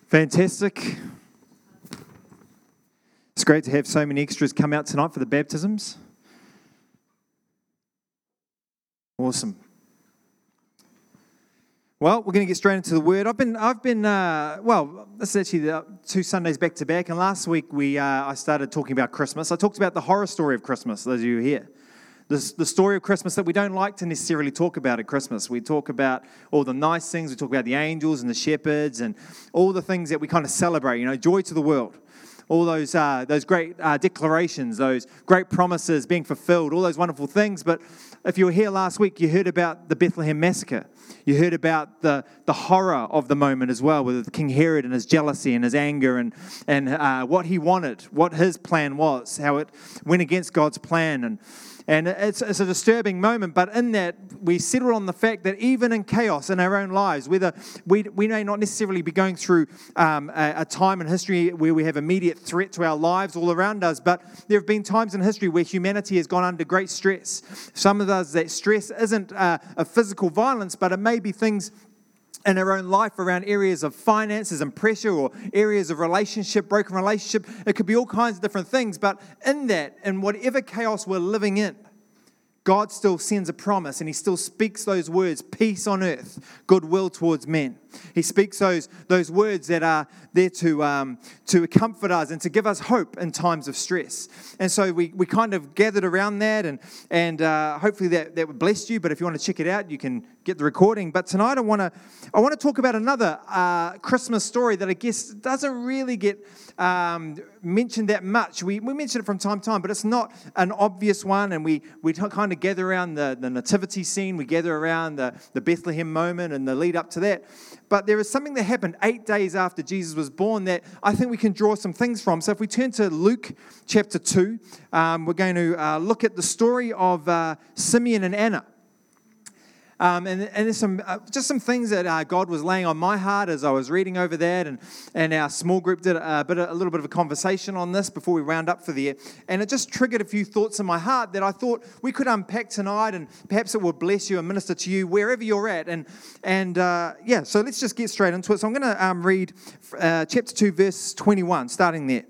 Fantastic. It's great to have so many extras come out tonight for the baptisms. Awesome. Well, we're going to get straight into the Word. This is actually the 2 Sundays back to back, and last week I started talking about Christmas. I talked about the horror story of Christmas, those of you here. The story of Christmas that we don't like to necessarily talk about at Christmas. We talk about all the nice things. We talk about the angels and the shepherds and all the things that we kind of celebrate, joy to the world. All those great declarations, those great promises being fulfilled, all those wonderful things. But if you were here last week, you heard about the Bethlehem massacre. You heard about the horror of the moment as well, with King Herod and his jealousy and his anger and what he wanted, what his plan was, how it went against God's plan. And it's a disturbing moment, but in that we settle on the fact that even in chaos in our own lives, whether we may not necessarily be going through a time in history where we have immediate threat to our lives all around us, but there have been times in history where humanity has gone under great stress. Some of us, that stress isn't a physical violence, but it may be things in our own life around areas of finances and pressure, or areas of broken relationship. It could be all kinds of different things. But in that, in whatever chaos we're living in, God still sends a promise, and He still speaks those words: peace on earth, goodwill towards men. He speaks those words that are there to comfort us and to give us hope in times of stress. And so we kind of gathered around that, and hopefully that would bless you. But if you want to check it out, you can get the recording. But tonight I want to talk about another Christmas story that I guess doesn't really get mentioned that much. We mention it from time to time, but it's not an obvious one. And we kind of gather around the nativity scene. We gather around the Bethlehem moment and the lead up to that. But there is something that happened 8 days after Jesus was born that I think we can draw some things from. So if we turn to Luke chapter 2, we're going to look at the story of Simeon and Anna. And there's just some things that God was laying on my heart as I was reading over that, and our small group did a little bit of a conversation on this before we round up for the year, and it just triggered a few thoughts in my heart that I thought we could unpack tonight, and perhaps it will bless you and minister to you wherever you're at, so let's just get straight into it. So I'm going to read chapter 2, verse 21, starting there.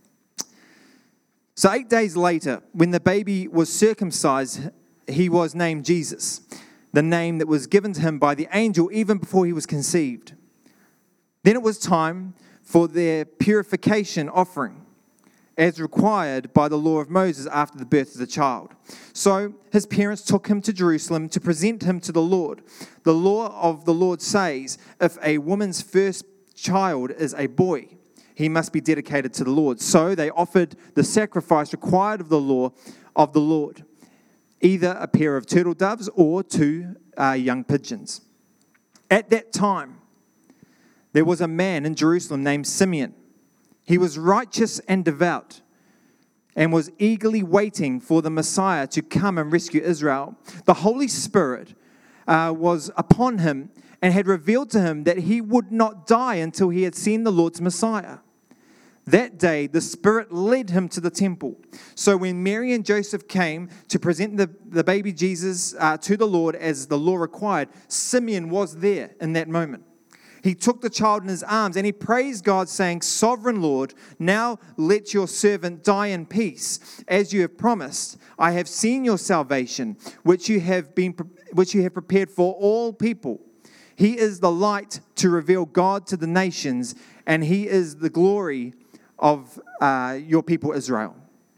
So 8 days later, when the baby was circumcised, he was named Jesus, the name that was given to him by the angel even before he was conceived. Then it was time for their purification offering, as required by the law of Moses after the birth of the child. So his parents took him to Jerusalem to present him to the Lord. The law of the Lord says, if a woman's first child is a boy, he must be dedicated to the Lord. So they offered the sacrifice required of the law of the Lord, either a pair of turtle doves or 2 young pigeons. At that time, there was a man in Jerusalem named Simeon. He was righteous and devout and was eagerly waiting for the Messiah to come and rescue Israel. The Holy Spirit was upon him and had revealed to him that he would not die until he had seen the Lord's Messiah. That day, the Spirit led him to the temple. So when Mary and Joseph came to present the baby Jesus to the Lord as the law required, Simeon was there in that moment. He took the child in his arms and he praised God, saying, Sovereign Lord, now let your servant die in peace, as you have promised. I have seen your salvation, which you have prepared for all people. He is the light to reveal God to the nations, and he is the glory of your people Israel.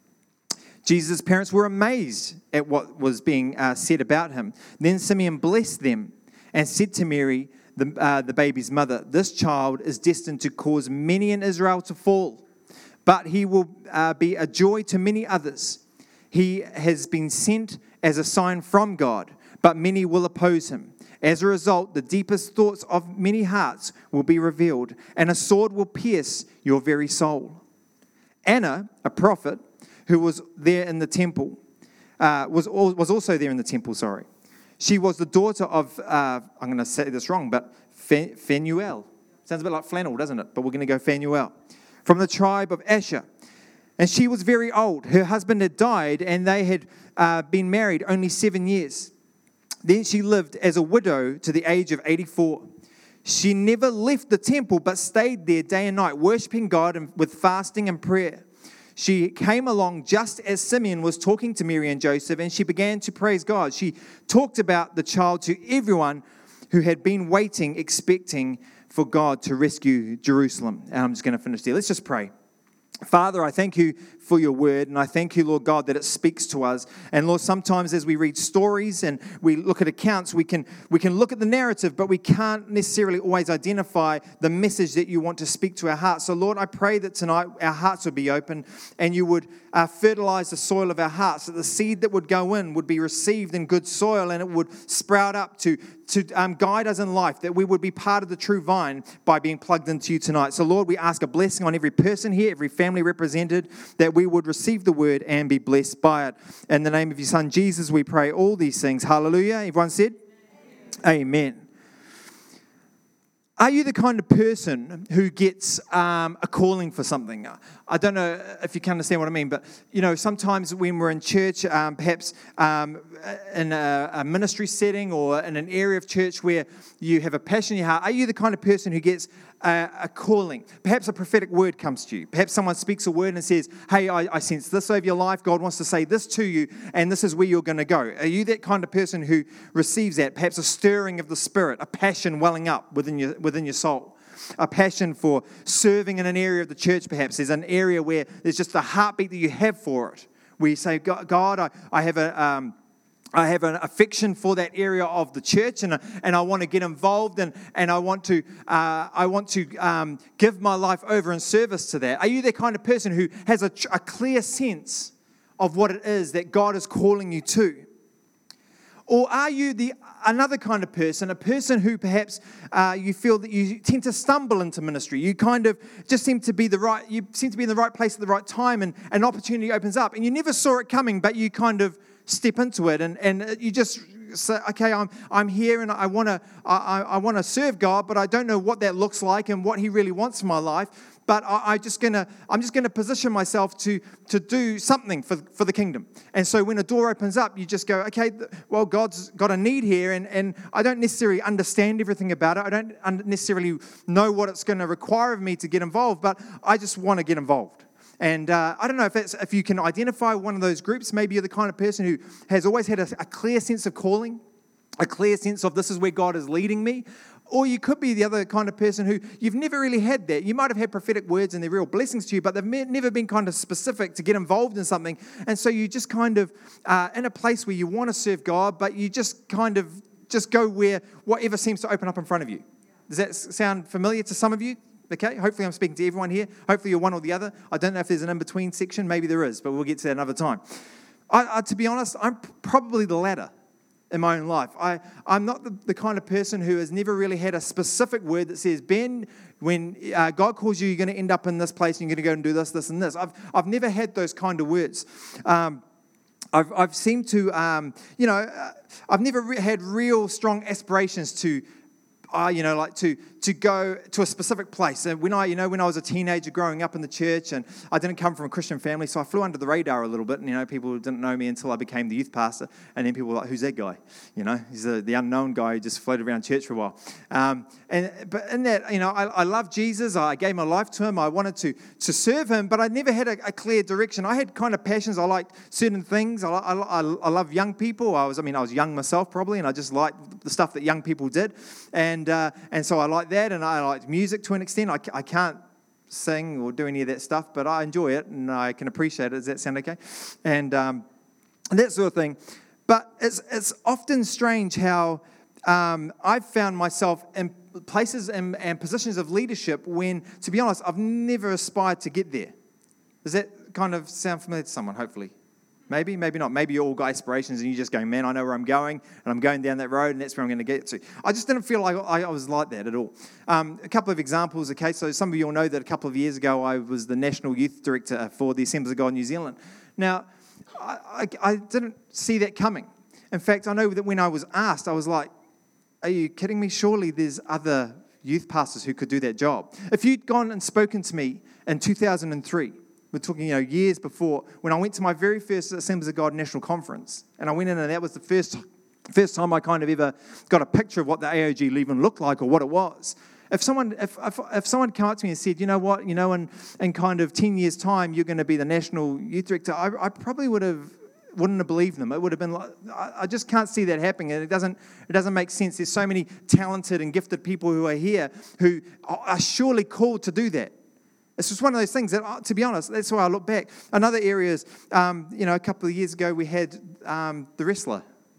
Jesus' parents were amazed at what was being said about him. Then Simeon blessed them and said to Mary, the baby's mother, this child is destined to cause many in Israel to fall, but he will be a joy to many others. He has been sent as a sign from God, but many will oppose him. As a result, the deepest thoughts of many hearts will be revealed, and a sword will pierce your very soul. Anna, a prophet, who was there in the temple, was also there in the temple, She was the daughter of, I'm going to say this wrong, but Phanuel. Sounds a bit like flannel, doesn't it? But we're going to go Phanuel. From the tribe of Asher. And she was very old. Her husband had died, and they had been married only 7 years. Then she lived as a widow to the age of 84. She never left the temple, but stayed there day and night, worshiping God with fasting and prayer. She came along just as Simeon was talking to Mary and Joseph, and she began to praise God. She talked about the child to everyone who had been waiting, expecting for God to rescue Jerusalem. And I'm just going to finish there. Let's just pray. Father, I thank you for your word, and I thank you, Lord God, that it speaks to us. And Lord, sometimes as we read stories and we look at accounts, we can look at the narrative, but we can't necessarily always identify the message that you want to speak to our hearts. So Lord, I pray that tonight our hearts would be open and you would fertilize the soil of our hearts, that the seed that would go in would be received in good soil and it would sprout up to guide us in life, that we would be part of the true vine by being plugged into you tonight. So Lord, we ask a blessing on every person here, every family represented, that we would receive the word and be blessed by it. In the name of your Son, Jesus, we pray all these things. Hallelujah. Everyone said? Amen. Are you the kind of person who gets a calling for something? I don't know if you can understand what I mean, but sometimes when we're in church, perhaps in a ministry setting or in an area of church where you have a passion in your heart, are you the kind of person who gets a calling? Perhaps a prophetic word comes to you. Perhaps someone speaks a word and says, hey, I sense this over your life. God wants to say this to you, and this is where you're going to go. Are you that kind of person who receives that? Perhaps a stirring of the Spirit, a passion welling up within your soul. A passion for serving in an area of the church, perhaps. There's an area where there's just a heartbeat that you have for it, where you say, God, I have an affection for that area of the church, and I want to get involved, and I want to give my life over in service to that. Are you the kind of person who has a clear sense of what it is that God is calling you to? Or are you another kind of person, a person who perhaps you feel that you tend to stumble into ministry? You kind of just seem to be in the right place at the right time, and an opportunity opens up, and you never saw it coming, but you kind of step into it, and you just say, okay, I'm here, and I want to serve God, but I don't know what that looks like and what He really wants for my life. But I'm just gonna position myself to do something for the kingdom. And so when a door opens up, you just go, okay, well, God's got a need here, and I don't necessarily understand everything about it. I don't necessarily know what it's going to require of me to get involved, but I just want to get involved. And I don't know if you can identify one of those groups. Maybe you're the kind of person who has always had a clear sense of calling, a clear sense of this is where God is leading me. Or you could be the other kind of person who you've never really had that. You might have had prophetic words and they're real blessings to you, but they've never been kind of specific to get involved in something. And so you just kind of in a place where you want to serve God, but you just kind of just go where whatever seems to open up in front of you. Does that sound familiar to some of you? Okay, hopefully I'm speaking to everyone here. Hopefully you're one or the other. I don't know if there's an in-between section. Maybe there is, but we'll get to that another time. To be honest, I'm probably the latter in my own life. I'm not the kind of person who has never really had a specific word that says, Ben, when God calls you, you're going to end up in this place and you're going to go and do this, this, and this. I've never had those kind of words. I've seemed to, I've never had real strong aspirations to go to a specific place. And when I was a teenager growing up in the church, and I didn't come from a Christian family, so I flew under the radar a little bit. And people didn't know me until I became the youth pastor. And then people were like, "Who's that guy?" He's the unknown guy who just floated around church for a while. But in that, I love Jesus. I gave my life to Him. I wanted to serve Him, but I never had a clear direction. I had kind of passions. I liked certain things. I love young people. I was young myself probably, and I just liked the stuff that young people did. And so I like that, and I like music to an extent. I can't sing or do any of that stuff, but I enjoy it, and I can appreciate it. Does that sound okay? And that sort of thing. But it's often strange how I've found myself in places and positions of leadership when, to be honest, I've never aspired to get there. Does that kind of sound familiar to someone, hopefully? Maybe, maybe not. Maybe you all got aspirations and you just go, man, I know where I'm going, and I'm going down that road, and that's where I'm going to get to. I just didn't feel like I was like that at all. A couple of examples, okay? So some of you all know that a couple of years ago I was the National Youth Director for the Assemblies of God New Zealand. Now, I didn't see that coming. In fact, I know that when I was asked, I was like, are you kidding me? Surely there's other youth pastors who could do that job. If you'd gone and spoken to me in 2003, we're talking, years before, when I went to my very first Assemblies of God National Conference, and I went in, and that was the first First time I kind of ever got a picture of what the AOG even looked like or what it was. If someone came up to me and said, you know what, in kind of 10 years' time, you're going to be the national youth director, I probably wouldn't have believed them. It would have been like, I just can't see that happening. And it doesn't make sense. There's so many talented and gifted people who are here who are surely called to do that. It's just one of those things that, to be honest, that's why I look back. Another area is, a couple of years ago, we had the wrestler,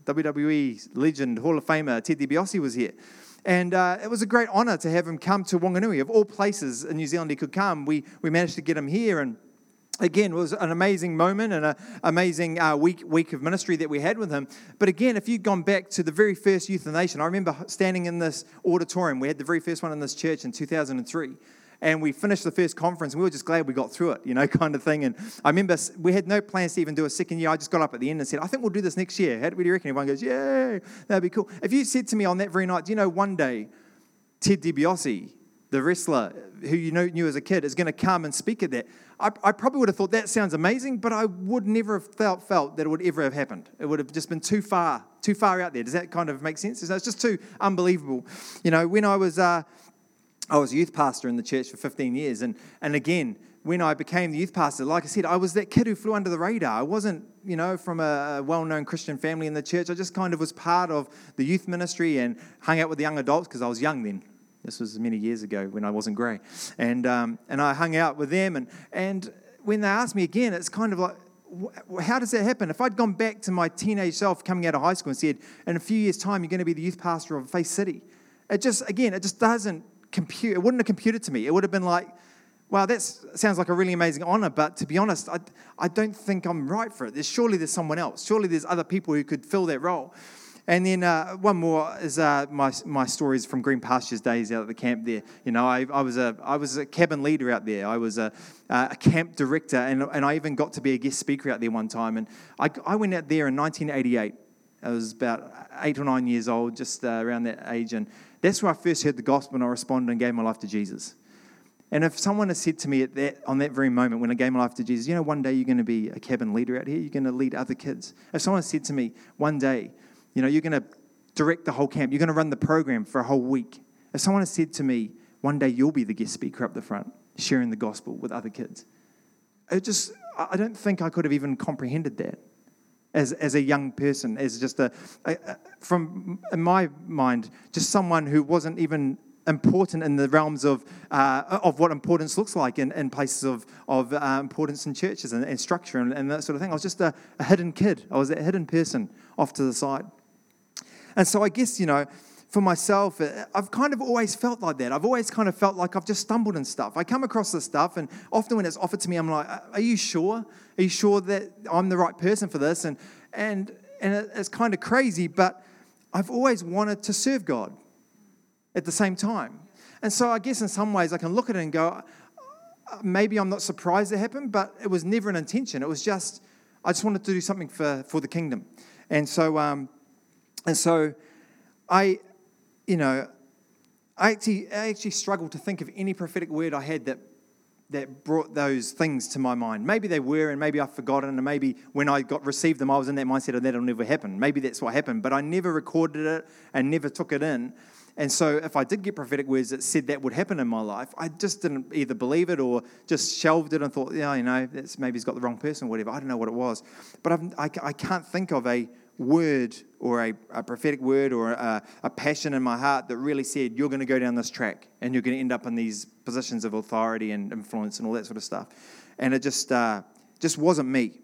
WWE legend, Hall of Famer, Ted DiBiase was here. And it was a great honour to have him come to Wanganui. Of all places in New Zealand he could come, we managed to get him here. And again, it was an amazing moment and an amazing week of ministry that we had with him. But again, if you'd gone back to the very first Youth of the Nation, I remember standing in this auditorium. We had the very first one in this church in 2003. And we finished the first conference, and we were just glad we got through it, kind of thing. And I remember we had no plans to even do a second year. I just got up at the end and said, I think we'll do this next year. What do you reckon? Everyone goes, yay, that'd be cool. If you said to me on that very night, do you know one day Ted DiBiase, the wrestler who knew as a kid, is going to come and speak at that, I probably would have thought that sounds amazing, but I would never have felt that it would ever have happened. It would have just been too far out there. Does that kind of make sense? It's just too unbelievable. When I was a youth pastor in the church for 15 years. And again, when I became the youth pastor, like I said, I was that kid who flew under the radar. I wasn't, from a well-known Christian family in the church. I just kind of was part of the youth ministry and hung out with the young adults because I was young then. This was many years ago when I wasn't grey. And I hung out with them. And when they asked me again, it's kind of like, how does that happen? If I'd gone back to my teenage self coming out of high school and said, in a few years' time, you're going to be the youth pastor of Faith City. It just doesn't compute. It wouldn't have computed to me. It would have been like, wow, that sounds like a really amazing honour, but to be honest, I don't think I'm right for it. Surely there's someone else. Surely there's other people who could fill that role. And then one more is my stories from Green Pastures days out at the camp there. I was a cabin leader out there. I was a camp director, and I even got to be a guest speaker out there one time. And I went out there in 1988. I was about 8 or 9 years old, just around that age, and that's where I first heard the gospel and I responded and gave my life to Jesus. And if someone had said to me on that very moment when I gave my life to Jesus, one day you're going to be a cabin leader out here, you're going to lead other kids. If someone said to me, one day, you're going to direct the whole camp, you're going to run the program for a whole week. If someone had said to me, one day you'll be the guest speaker up the front, sharing the gospel with other kids, I don't think I could have even comprehended that. As a young person, as just from in my mind, just someone who wasn't even important in the realms of what importance looks like in places of importance in churches and structure and that sort of thing. I was just a hidden kid. I was that hidden person off to the side. And so I guess, for myself, I've kind of always felt like that. I've always kind of felt like I've just stumbled in stuff. I come across this stuff, and often when it's offered to me, I'm like, are you sure? Are you sure that I'm the right person for this? And it's kind of crazy, but I've always wanted to serve God at the same time. And so I guess in some ways I can look at it and go, maybe I'm not surprised it happened, but it was never an intention. It was just, I just wanted to do something for the kingdom. And so I actually struggled to think of any prophetic word I had that brought those things to my mind. Maybe they were, and maybe I've forgotten, and maybe when I received them, I was in that mindset of that'll never happen. Maybe that's what happened, but I never recorded it and never took it in. And so if I did get prophetic words that said that would happen in my life, I just didn't either believe it or just shelved it and thought, that's maybe he's got the wrong person or whatever. I don't know what it was. But I can't think of a word or a prophetic word or a passion in my heart that really said, you're going to go down this track and you're going to end up in these positions of authority and influence and all that sort of stuff. And it just wasn't me.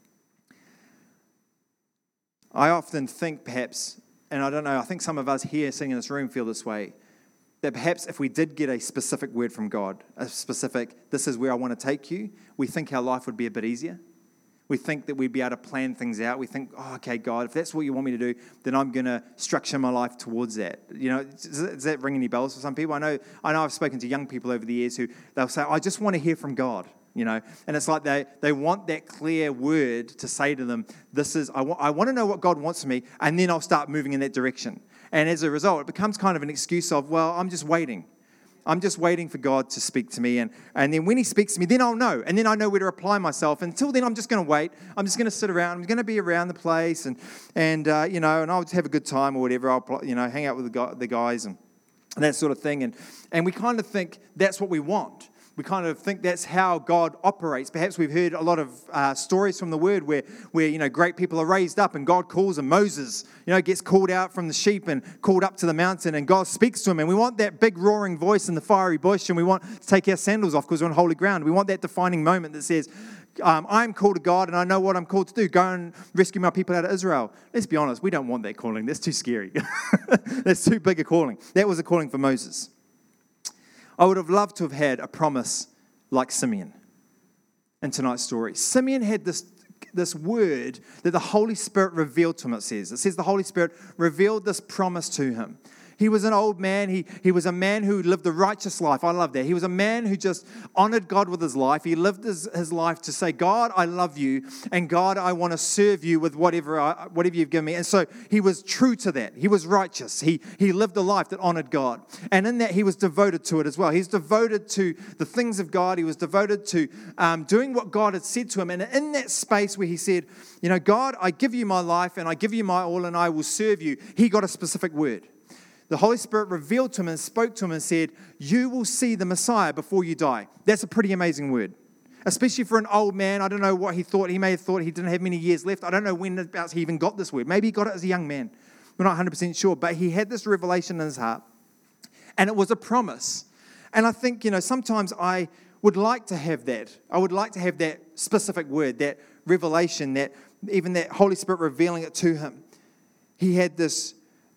I often think perhaps, and I don't know, I think some of us here sitting in this room feel this way, that perhaps if we did get a specific word from God, this is where I want to take you, we think our life would be a bit easier. We think that we'd be able to plan things out. We think, okay, God, if that's what you want me to do, then I'm going to structure my life towards that. Does that ring any bells for some people? I know I've spoken to young people over the years who they'll say, I just want to hear from God. And it's like they want that clear word to say to them, I want to know what God wants from me, and then I'll start moving in that direction. And as a result, it becomes kind of an excuse of, well, I'm just waiting. I'm just waiting for God to speak to me. And then when he speaks to me, then I'll know. And then I know where to apply myself. Until then, I'm just going to wait. I'm just going to sit around. I'm going to be around the place and I'll just have a good time or whatever. I'll, hang out with the guys and that sort of thing. And we kind of think that's what we want. We kind of think that's how God operates. Perhaps we've heard a lot of stories from the Word where great people are raised up and God calls them. Moses, gets called out from the sheep and called up to the mountain and God speaks to him. And we want that big roaring voice in the fiery bush and we want to take our sandals off because we're on holy ground. We want that defining moment that says, I'm called to God and I know what I'm called to do. Go and rescue my people out of Israel. Let's be honest, we don't want that calling. That's too scary. That's too big a calling. That was a calling for Moses. I would have loved to have had a promise like Simeon in tonight's story. Simeon had this word that the Holy Spirit revealed to him, it says. It says the Holy Spirit revealed this promise to him. He was an old man. He was a man who lived a righteous life. I love that. He was a man who just honored God with his life. He lived his life to say, God, I love you. And God, I want to serve you with whatever you've given me. And so he was true to that. He was righteous. He lived a life that honored God. And in that, he was devoted to it as well. He's devoted to the things of God. He was devoted to doing what God had said to him. And in that space where he said, God, I give you my life and I give you my all and I will serve you, he got a specific word. The Holy Spirit revealed to him and spoke to him and said, you will see the Messiah before you die. That's a pretty amazing word, especially for an old man. I don't know what he thought. He may have thought he didn't have many years left. I don't know when he even got this word. Maybe he got it as a young man. We're not 100% sure, but he had this revelation in his heart, and it was a promise. And I think, sometimes I would like to have that. I would like to have that specific word, that revelation, that even that Holy Spirit revealing it to him. He had this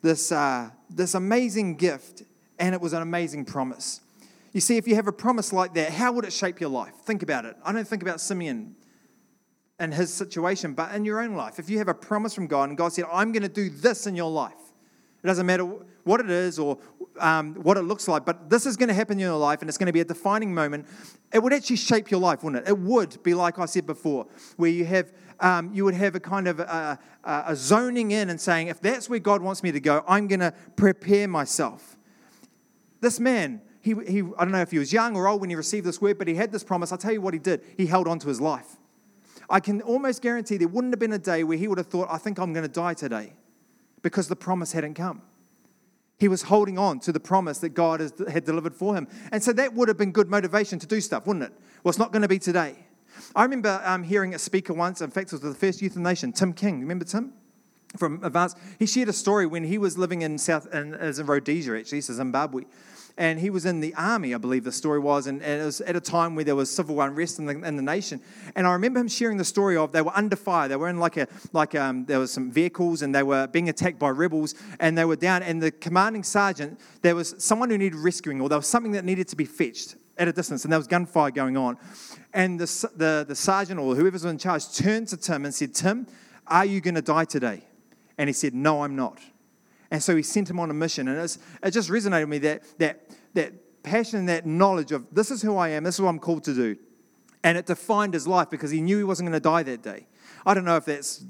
amazing gift, and it was an amazing promise. You see, if you have a promise like that, how would it shape your life? Think about it. I don't think about Simeon and his situation, but in your own life. If you have a promise from God, and God said, I'm going to do this in your life. It doesn't matter what it is or what it looks like, but this is going to happen in your life, and it's going to be a defining moment. It would actually shape your life, wouldn't it? It would be like I said before, where you would have a kind of a zoning in and saying, if that's where God wants me to go, I'm going to prepare myself. This man, he I don't know if he was young or old when he received this word, but he had this promise. I'll tell you what he did. He held on to his life. I can almost guarantee there wouldn't have been a day where he would have thought, I think I'm going to die today, because the promise hadn't come. He was holding on to the promise that God had delivered for him. And so that would have been good motivation to do stuff, wouldn't it? Well, it's not going to be today. I remember hearing a speaker once, in fact, it was the first Youth in the Nation, Tim King. Remember Tim? From Advance. He shared a story when he was living in Rhodesia, actually, so Zimbabwe. And he was in the army, I believe the story was, and it was at a time where there was civil unrest in the nation. And I remember him sharing the story of they were under fire. They were in there was some vehicles, and they were being attacked by rebels, and they were down. And the commanding sergeant, there was someone who needed rescuing, or there was something that needed to be fetched at a distance, and there was gunfire going on. And the sergeant or whoever was in charge turned to Tim and said, Tim, are you going to die today? And he said, no, I'm not. And so he sent him on a mission. And it just resonated with me, that passion and that knowledge of this is who I am, this is what I'm called to do. And it defined his life because he knew he wasn't going to die that day. I don't know if that's,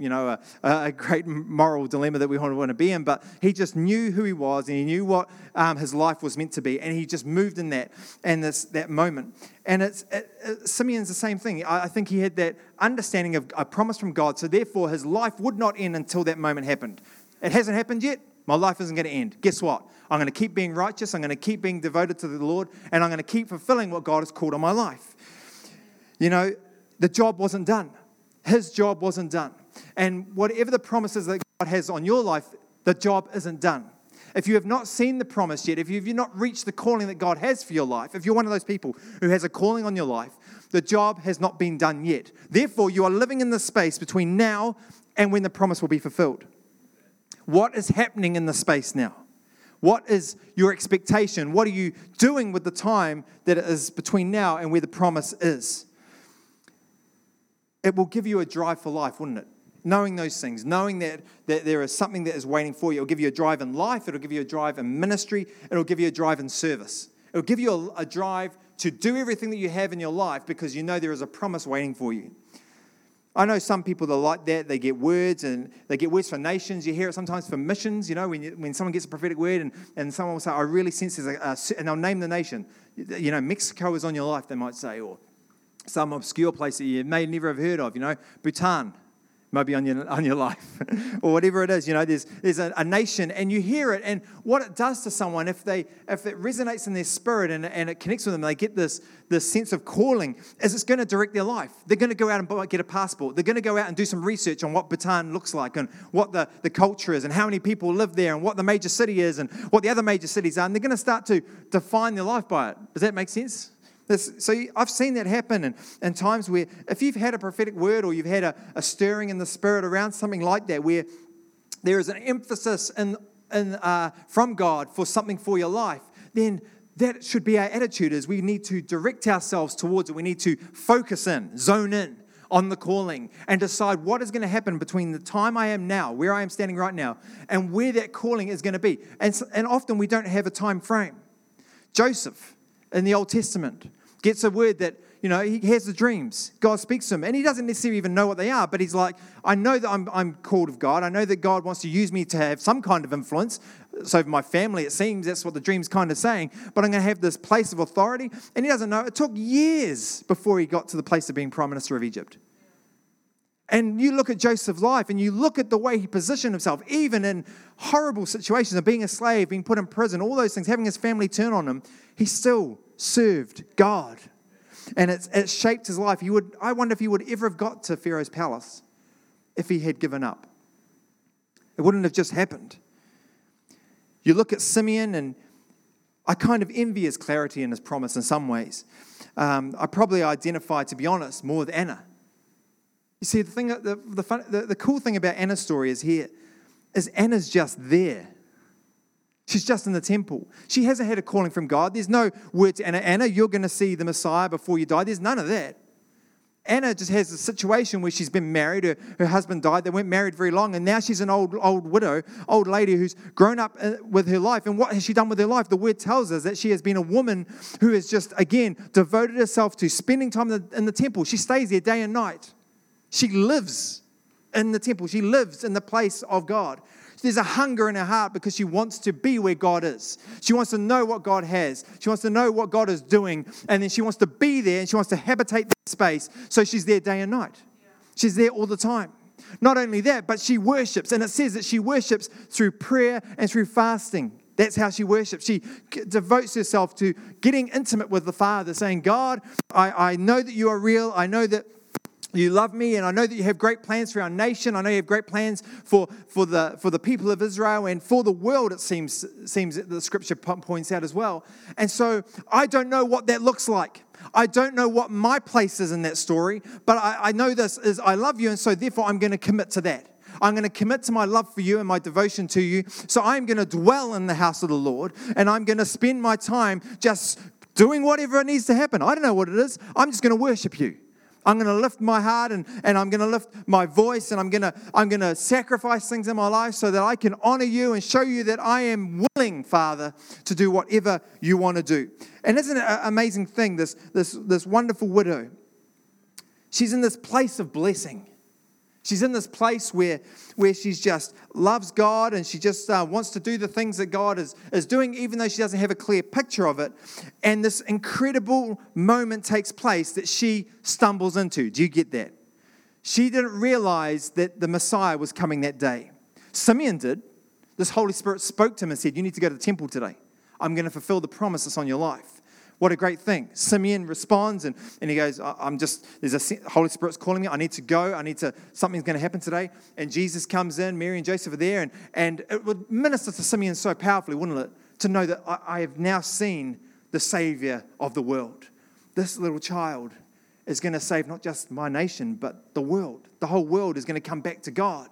a great moral dilemma that we want to be in, but he just knew who he was and he knew what his life was meant to be, and he just moved in that and that moment. And Simeon's the same thing. I think he had that understanding of a promise from God, so therefore his life would not end until that moment happened. It hasn't happened yet. My life isn't going to end. Guess what? I'm going to keep being righteous. I'm going to keep being devoted to the Lord, and I'm going to keep fulfilling what God has called on my life. The job wasn't done. His job wasn't done. And whatever the promises that God has on your life, the job isn't done. If you have not seen the promise yet, if you've not reached the calling that God has for your life, if you're one of those people who has a calling on your life, the job has not been done yet. Therefore, you are living in the space between now and when the promise will be fulfilled. What is happening in the space now? What is your expectation? What are you doing with the time that is between now and where the promise is? It will give you a drive for life, wouldn't it? Knowing those things, knowing that there is something that is waiting for you. It'll give you a drive in life. It'll give you a drive in ministry. It'll give you a drive in service. It'll give you a drive to do everything that you have in your life because you know there is a promise waiting for you. I know some people that are like that. They get words, and they get words for nations. You hear it sometimes for missions, when someone gets a prophetic word and someone will say, I really sense there's and they'll name the nation. Mexico is on your life, they might say, or some obscure place that you may never have heard of, Bhutan might be on your life, or whatever it is. There's a nation, and you hear it, and what it does to someone, if it resonates in their spirit and it connects with them, they get this sense of calling, is it's going to direct their life. They're going to go out and get a passport. They're going to go out and do some research on what Bhutan looks like, and what the culture is, and how many people live there, and what the major city is, and what the other major cities are, and they're going to start to define their life by it. Does that make sense? So I've seen that happen, and times where if you've had a prophetic word, or you've had a stirring in the spirit around something like that, where there is an emphasis from God for something for your life, then that should be our attitude, is we need to direct ourselves towards it. We need to focus in, zone in on the calling, and decide what is going to happen between the time I am now, where I am standing right now, and where that calling is going to be. And often we don't have a time frame. Joseph in the Old Testament gets a word that, he has the dreams. God speaks to him, and he doesn't necessarily even know what they are, but he's like, I know that I'm called of God. I know that God wants to use me to have some kind of influence. So for my family, it seems that's what the dream's kind of saying, but I'm going to have this place of authority. And he doesn't know. It took years before he got to the place of being Prime Minister of Egypt. And you look at Joseph's life, and you look at the way he positioned himself, even in horrible situations of being a slave, being put in prison, all those things, having his family turn on him, he still served God. And it shaped his life. I wonder if he would ever have got to Pharaoh's palace if he had given up. It wouldn't have just happened. You look at Simeon, and I kind of envy his clarity and his promise in some ways. I probably identify, to be honest, more with Anna. You see, the cool thing about Anna's story is Anna's just there. She's just in the temple. She hasn't had a calling from God. There's no word to Anna. Anna, you're going to see the Messiah before you die. There's none of that. Anna just has a situation where she's been married. Her husband died. They weren't married very long. And now she's an old widow, old lady who's grown up with her life. And what has she done with her life? The word tells us that she has been a woman who has just, again, devoted herself to spending time in the temple. She stays there day and night. She lives in the temple. She lives in the place of God. There's a hunger in her heart because she wants to be where God is. She wants to know what God has. She wants to know what God is doing. And then she wants to be there, and she wants to habitate that space. So she's there day and night. She's there all the time. Not only that, but she worships. And it says that she worships through prayer and through fasting. That's how she worships. She devotes herself to getting intimate with the Father, saying, God, I know that you are real. I know that you love me, and I know that you have great plans for our nation. I know you have great plans for the people of Israel and for the world, it seems that the scripture points out as well. And so I don't know what that looks like. I don't know what my place is in that story, but I know this is I love you, and so therefore I'm going to commit to that. I'm going to commit to my love for you and my devotion to you. So I'm going to dwell in the house of the Lord, and I'm going to spend my time just doing whatever it needs to happen. I don't know what it is. I'm just going to worship you. I'm going to lift my heart, and I'm going to lift my voice, and I'm going to sacrifice things in my life so that I can honor you and show you that I am willing, Father, to do whatever you want to do. And isn't it an amazing thing, this wonderful widow? She's in this place of blessing. She's in this place where she just loves God, and she just wants to do the things that God is doing, even though she doesn't have a clear picture of it. And this incredible moment takes place that she stumbles into. Do you get that? She didn't realize that the Messiah was coming that day. Simeon did. This Holy Spirit spoke to him and said, you need to go to the temple today. I'm going to fulfill the promise that's on your life. What a great thing. Simeon responds and he goes, there's a Holy Spirit's calling me. I need to go. Something's going to happen today. And Jesus comes in, Mary and Joseph are there. And it would minister to Simeon so powerfully, wouldn't it? To know that I have now seen the Savior of the world. This little child is going to save not just my nation, but the world. The whole world is going to come back to God.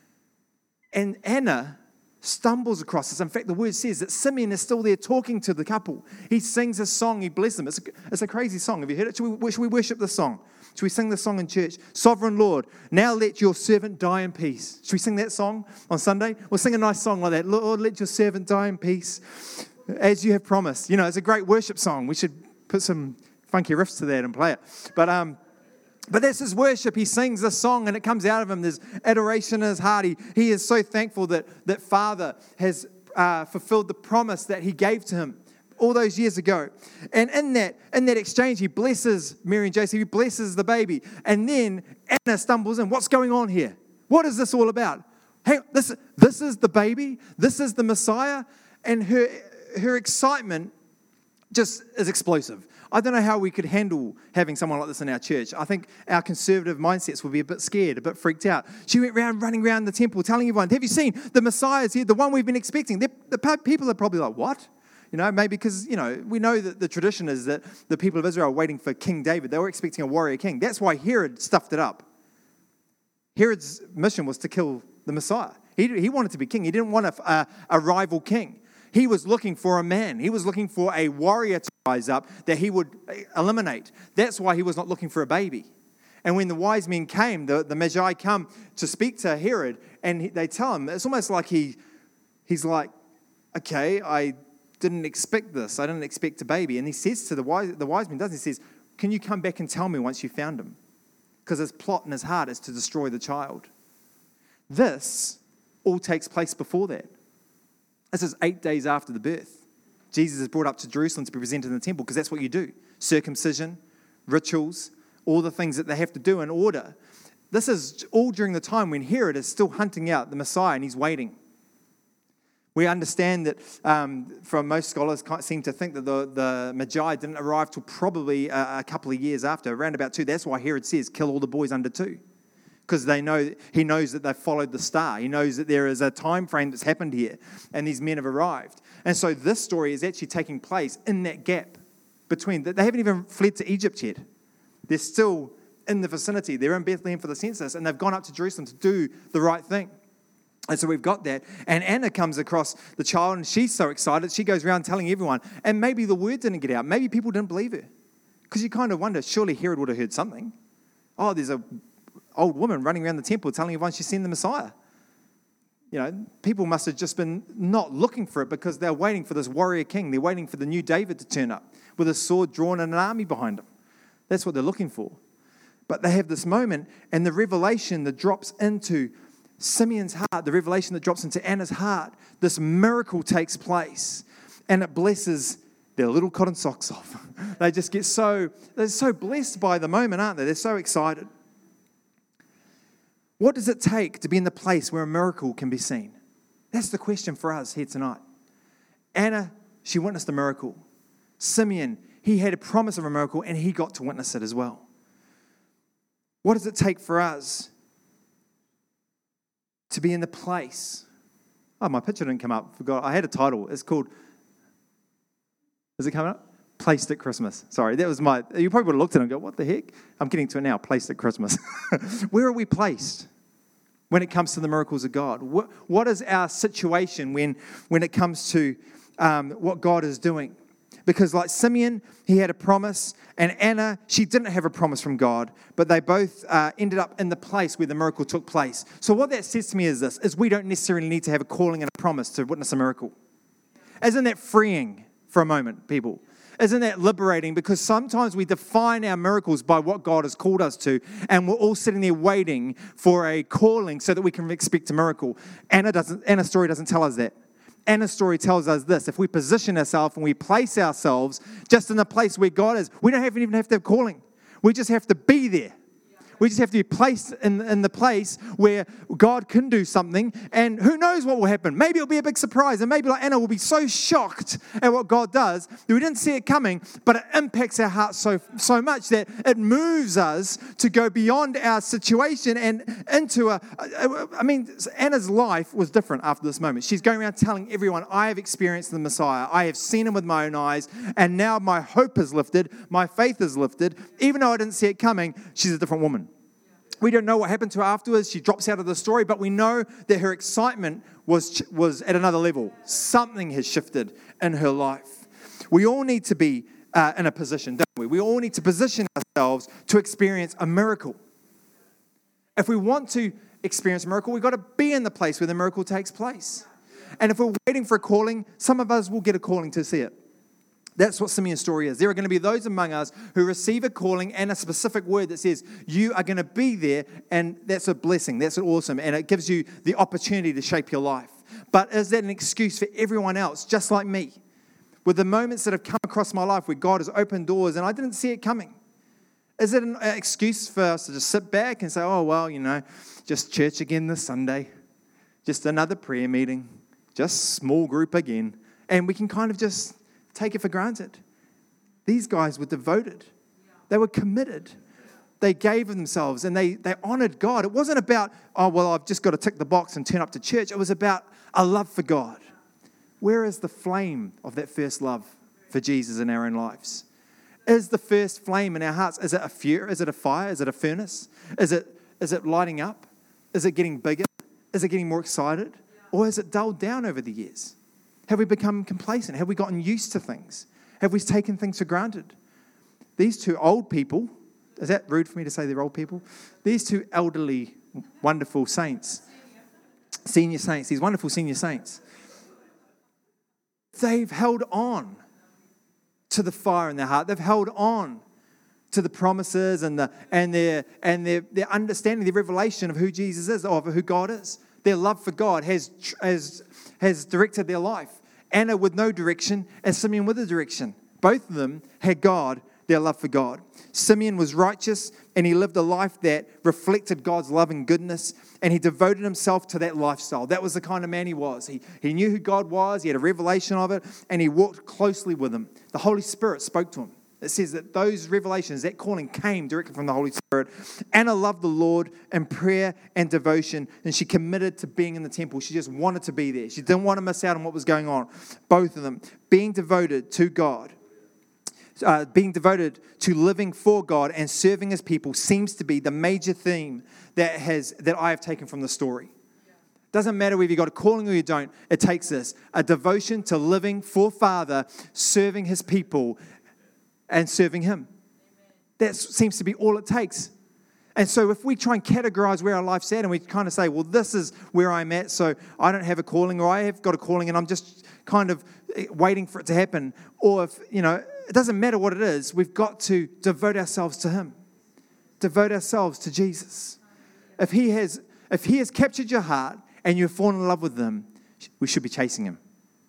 And Anna stumbles across this. In fact, the word says that Simeon is still there talking to the couple. He sings a song. He blesses them. It's a crazy song. Have you heard it? Should we worship this song? Should we sing this song in church? Sovereign Lord, now let your servant die in peace. Should we sing that song on Sunday? We'll sing a nice song like that. Lord, let your servant die in peace, as you have promised. It's a great worship song. We should put some funky riffs to that and play it. But But that's his worship. He sings this song and it comes out of him. There's adoration in his heart. He is so thankful that Father has fulfilled the promise that he gave to him all those years ago. And in that exchange, he blesses Mary and Joseph. He blesses the baby. And then Anna stumbles in. What's going on here? What is this all about? Hey, this is the baby. This is the Messiah. And her excitement just is explosive. I don't know how we could handle having someone like this in our church. I think our conservative mindsets would be a bit scared, a bit freaked out. She went running around the temple telling everyone, have you seen the Messiah's here, the one we've been expecting? The people are probably like, what? Maybe because, we know that the tradition is that the people of Israel are waiting for King David. They were expecting a warrior king. That's why Herod stuffed it up. Herod's mission was to kill the Messiah. He wanted to be king. He didn't want a rival king. He was looking for a man. He was looking for a warrior to rise up that he would eliminate. That's why he was not looking for a baby. And when the wise men came, the Magi come to speak to Herod, and they tell him, it's almost like he's like, okay, I didn't expect this. I didn't expect a baby. And he says to the wise men, doesn't he? He says, can you come back and tell me once you found him? Because his plot in his heart is to destroy the child. This all takes place before that. This is 8 days after the birth. Jesus is brought up to Jerusalem to be presented in the temple because that's what you do. Circumcision, rituals, all the things that they have to do in order. This is all during the time when Herod is still hunting out the Messiah and he's waiting. We understand that from most scholars seem to think that the Magi didn't arrive till probably a couple of years after, around about 2. That's why Herod says, kill all the boys under 2. Because he knows that they've followed the star. He knows that there is a time frame that's happened here, and these men have arrived. And so this story is actually taking place in that gap between. They haven't even fled to Egypt yet. They're still in the vicinity. They're in Bethlehem for the census, and they've gone up to Jerusalem to do the right thing. And so we've got that. And Anna comes across the child, and she's so excited. She goes around telling everyone. And maybe the word didn't get out. Maybe people didn't believe her. Because you kind of wonder, surely Herod would have heard something. Oh, there's a old woman running around the temple telling everyone she's seen the Messiah. People must have just been not looking for it because they're waiting for this warrior king. They're waiting for the new David to turn up with a sword drawn and an army behind him. That's what they're looking for. But they have this moment, and the revelation that drops into Simeon's heart, the revelation that drops into Anna's heart, this miracle takes place, and it blesses their little cotton socks off. They just get they're so blessed by the moment, aren't they? They're so excited. What does it take to be in the place where a miracle can be seen? That's the question for us here tonight. Anna, she witnessed a miracle. Simeon, he had a promise of a miracle and he got to witness it as well. What does it take for us to be in the place? Oh, my picture didn't come up. Forgot. I had a title. It's called, is it coming up? Placed at Christmas. Sorry, that was you probably would have looked at it and go, what the heck? I'm getting to it now, placed at Christmas. Where are we placed when it comes to the miracles of God? What is our situation when it comes to what God is doing? Because like Simeon, he had a promise, and Anna, she didn't have a promise from God, but they both ended up in the place where the miracle took place. So what that says to me is this, is we don't necessarily need to have a calling and a promise to witness a miracle. Isn't that freeing for a moment, people? Isn't that liberating? Because sometimes we define our miracles by what God has called us to, and we're all sitting there waiting for a calling so that we can expect a miracle. Anna's story doesn't tell us that. Anna's story tells us this: if we position ourselves and we place ourselves just in the place where God is, we don't even have to have calling. We just have to be there. We just have to be placed in the place where God can do something, and who knows what will happen. Maybe it'll be a big surprise, and maybe like Anna will be so shocked at what God does that we didn't see it coming, but it impacts our hearts so much that it moves us to go beyond our situation and into Anna's life was different after this moment. She's going around telling everyone, I have experienced the Messiah. I have seen him with my own eyes, and now my hope is lifted. My faith is lifted. Even though I didn't see it coming, she's a different woman. We don't know what happened to her afterwards. She drops out of the story, but we know that her excitement was at another level. Something has shifted in her life. We all need to be in a position, don't we? We all need to position ourselves to experience a miracle. If we want to experience a miracle, we've got to be in the place where the miracle takes place. And if we're waiting for a calling, some of us will get a calling to see it. That's what Simeon's story is. There are going to be those among us who receive a calling and a specific word that says, you are going to be there, and that's a blessing. That's awesome, and it gives you the opportunity to shape your life. But is that an excuse for everyone else, just like me? With the moments that have come across my life where God has opened doors and I didn't see it coming. Is it an excuse for us to just sit back and say, oh, well, just church again this Sunday, just another prayer meeting, just small group again, and we can kind of just take it for granted? These guys were devoted. They were committed. They gave themselves and they honored God. It wasn't about, oh, well, I've just got to tick the box and turn up to church. It was about a love for God. Where is the flame of that first love for Jesus in our own lives? Is the first flame in our hearts, is it a fire? Is it a fire? Is it a furnace? Is it lighting up? Is it getting bigger? Is it getting more excited? Or has it dulled down over the years? Have we become complacent? Have we gotten used to things? Have we taken things for granted? These two old people, is that rude for me to say they're old people? These two elderly, wonderful saints, senior saints, these wonderful senior saints, they've held on to the fire in their heart. They've held on to the promises and their understanding, their revelation of who Jesus is, of who God is. Their love for God has directed their life. Anna with no direction and Simeon with a direction. Both of them had God, their love for God. Simeon was righteous and he lived a life that reflected God's love and goodness, and he devoted himself to that lifestyle. That was the kind of man he was. He knew who God was, he had a revelation of it, and he walked closely with him. The Holy Spirit spoke to him. It says that those revelations, that calling came directly from the Holy Spirit. Anna loved the Lord in prayer and devotion, and she committed to being in the temple. She just wanted to be there. She didn't want to miss out on what was going on. Both of them being devoted to God, being devoted to living for God and serving His people seems to be the major theme that I have taken from the story. Doesn't matter whether you've got a calling or you don't. It takes this, a devotion to living for Father, serving His people, and serving Him. That seems to be all it takes. And so if we try and categorize where our life's at and we kind of say, well, this is where I'm at, so I don't have a calling, or I have got a calling and I'm just kind of waiting for it to happen. Or if, it doesn't matter what it is, we've got to devote ourselves to Him. Devote ourselves to Jesus. If He has captured your heart and you've fallen in love with Him, we should be chasing Him.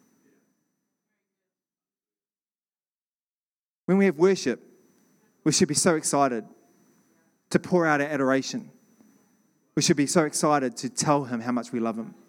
When we have worship, we should be so excited to pour out our adoration. We should be so excited to tell Him how much we love Him.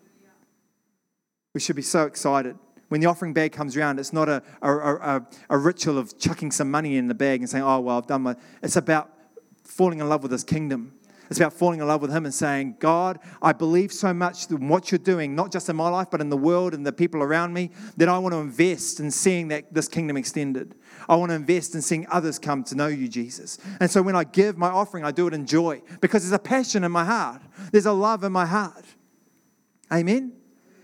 We should be so excited. When the offering bag comes around, it's not a ritual of chucking some money in the bag and saying, oh, well, I've done my... It's about falling in love with His kingdom. It's about falling in love with Him and saying, God, I believe so much in what you're doing, not just in my life, but in the world and the people around me, that I want to invest in seeing this kingdom extended. I want to invest in seeing others come to know you, Jesus. And so when I give my offering, I do it in joy because there's a passion in my heart. There's a love in my heart. Amen?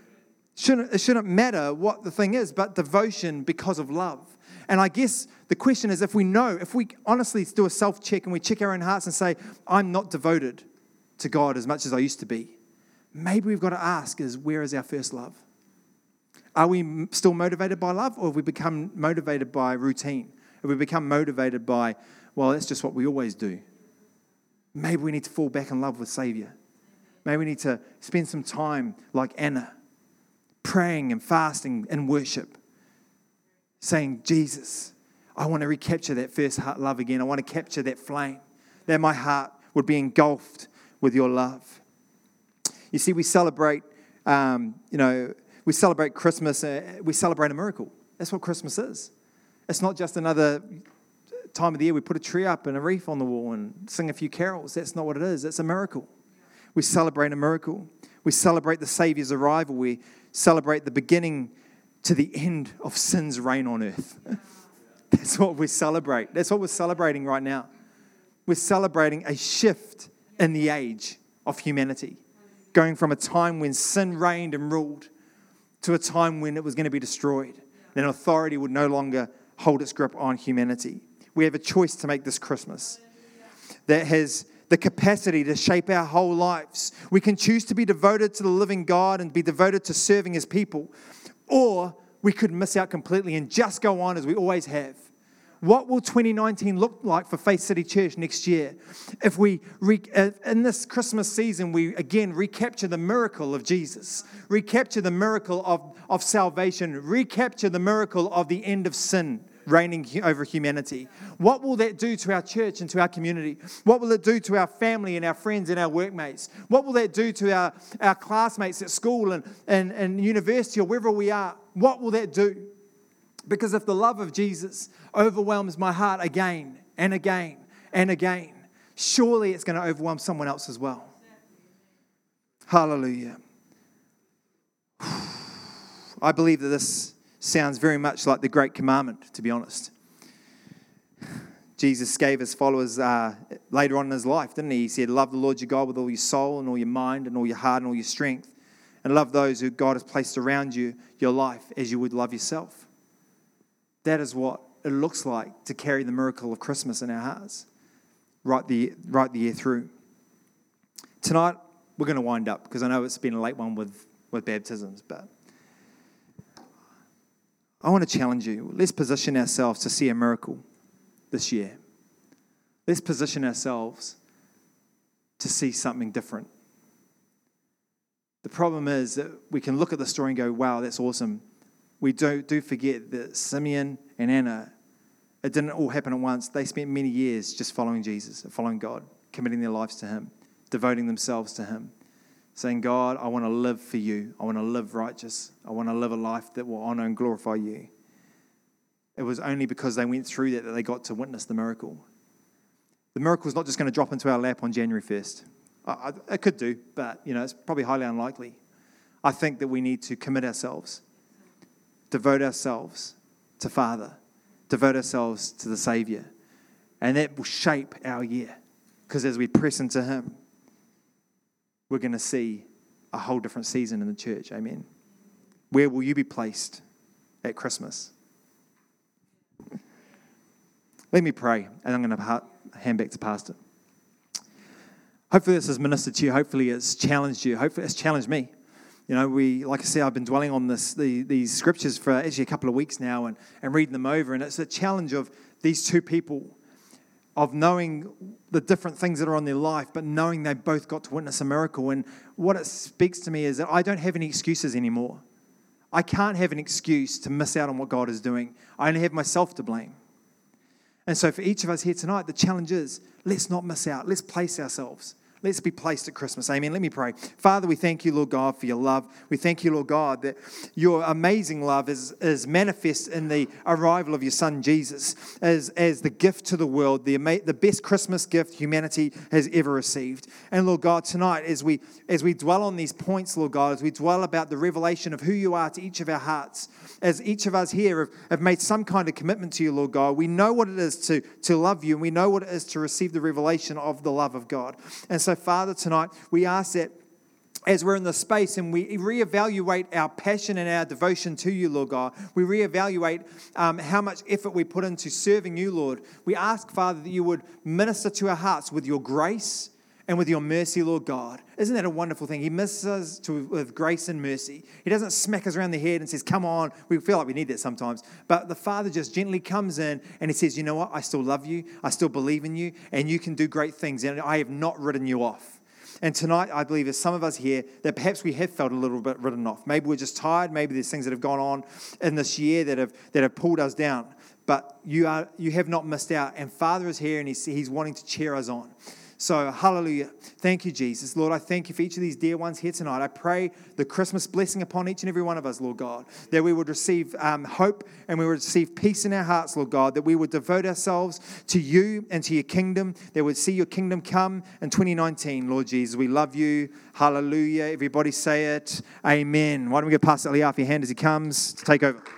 It shouldn't matter what the thing is, but devotion because of love. And I guess the question is, if we honestly do a self-check and we check our own hearts and say, I'm not devoted to God as much as I used to be, maybe we've got to ask where is our first love? Are we still motivated by love, or have we become motivated by routine? Have we become motivated by, well, that's just what we always do? Maybe we need to fall back in love with Savior. Maybe we need to spend some time like Anna, praying and fasting and worship, saying, Jesus, I want to recapture that first heart love again. I want to capture that flame, that my heart would be engulfed with your love. You see, we celebrate, we celebrate Christmas. We celebrate a miracle. That's what Christmas is. It's not just another time of the year we put a tree up and a wreath on the wall and sing a few carols. That's not what it is. It's a miracle. We celebrate a miracle. We celebrate the Saviour's arrival. We celebrate the beginning to the end of sin's reign on earth. That's what we celebrate. That's what we're celebrating right now. We're celebrating a shift in the age of humanity, going from a time when sin reigned and ruled to a time when it was going to be destroyed. Then authority would no longer hold its grip on humanity. We have a choice to make this Christmas that has the capacity to shape our whole lives. We can choose to be devoted to the living God and be devoted to serving His people, or we could miss out completely and just go on as we always have? What will 2019 look like for Faith City Church next year if we, in this Christmas season, we again recapture the miracle of Jesus, recapture the miracle of salvation, recapture the miracle of the end of sin reigning over humanity? What will that do to our church and to our community? What will it do to our family and our friends and our workmates? What will that do to our classmates at school and university or wherever we are? What will that do? Because if the love of Jesus overwhelms my heart again and again and again, surely it's going to overwhelm someone else as well. Hallelujah. I believe that this sounds very much like the Great Commandment, to be honest. Jesus gave his followers later on in his life, didn't he? He said, love the Lord your God with all your soul and all your mind and all your heart and all your strength. And love those who God has placed around you, your life, as you would love yourself. That is what it looks like to carry the miracle of Christmas in our hearts right the year through. Tonight, we're going to wind up because I know it's been a late one with baptisms, but I want to challenge you. Let's position ourselves to see a miracle this year. Let's position ourselves to see something different. The problem is that we can look at the story and go, wow, that's awesome. We do forget that Simeon and Anna, it didn't all happen at once. They spent many years just following Jesus, following God, committing their lives to him, devoting themselves to him, saying, God, I want to live for you. I want to live righteous. I want to live a life that will honor and glorify you. It was only because they went through that they got to witness the miracle. The miracle is not just going to drop into our lap on January 1st. It could do, but it's probably highly unlikely. I think that we need to commit ourselves, devote ourselves to Father, devote ourselves to the Savior, and that will shape our year. Because as we press into him, we're going to see a whole different season in the church. Amen. Where will you be placed at Christmas? Let me pray, and I'm going to hand back to Pastor. Hopefully this has ministered to you. Hopefully it's challenged you. Hopefully it's challenged me. Like I said, I've been dwelling on these scriptures for actually a couple of weeks now and reading them over. And it's a challenge of these two people, of knowing the different things that are on their life, but knowing they both got to witness a miracle. And what it speaks to me is that I don't have any excuses anymore. I can't have an excuse to miss out on what God is doing. I only have myself to blame. And so for each of us here tonight, the challenge is, let's not miss out. Let's place ourselves. Let's be placed at Christmas. Amen. Let me pray. Father, we thank you, Lord God, for your love. We thank you, Lord God, that your amazing love is manifest in the arrival of your Son, Jesus, as the gift to the world, the best Christmas gift humanity has ever received. And Lord God, tonight, as we dwell on these points, Lord God, as we dwell about the revelation of who you are to each of our hearts, as each of us here have made some kind of commitment to you, Lord God, we know what it is to love you, and we know what it is to receive the revelation of the love of God. And so, Father, tonight, we ask that as we're in this space and we reevaluate our passion and our devotion to you, Lord God, we reevaluate how much effort we put into serving you, Lord. We ask, Father, that you would minister to our hearts with your grace and with your mercy, Lord God. Isn't that a wonderful thing? He ministers us with grace and mercy. He doesn't smack us around the head and says, come on. We feel like we need that sometimes. But the Father just gently comes in and he says, you know what? I still love you. I still believe in you. And you can do great things. And I have not written you off. And tonight, I believe there's some of us here that perhaps we have felt a little bit written off. Maybe we're just tired. Maybe there's things that have gone on in this year that have pulled us down. But you have not missed out. And Father is here and he's wanting to cheer us on. So, hallelujah. Thank you, Jesus. Lord, I thank you for each of these dear ones here tonight. I pray the Christmas blessing upon each and every one of us, Lord God, that we would receive hope and we would receive peace in our hearts, Lord God, that we would devote ourselves to you and to your kingdom, that we'd see your kingdom come in 2019, Lord Jesus. We love you. Hallelujah. Everybody say it. Amen. Why don't we get Pastor Eliaf your hand as he comes to take over?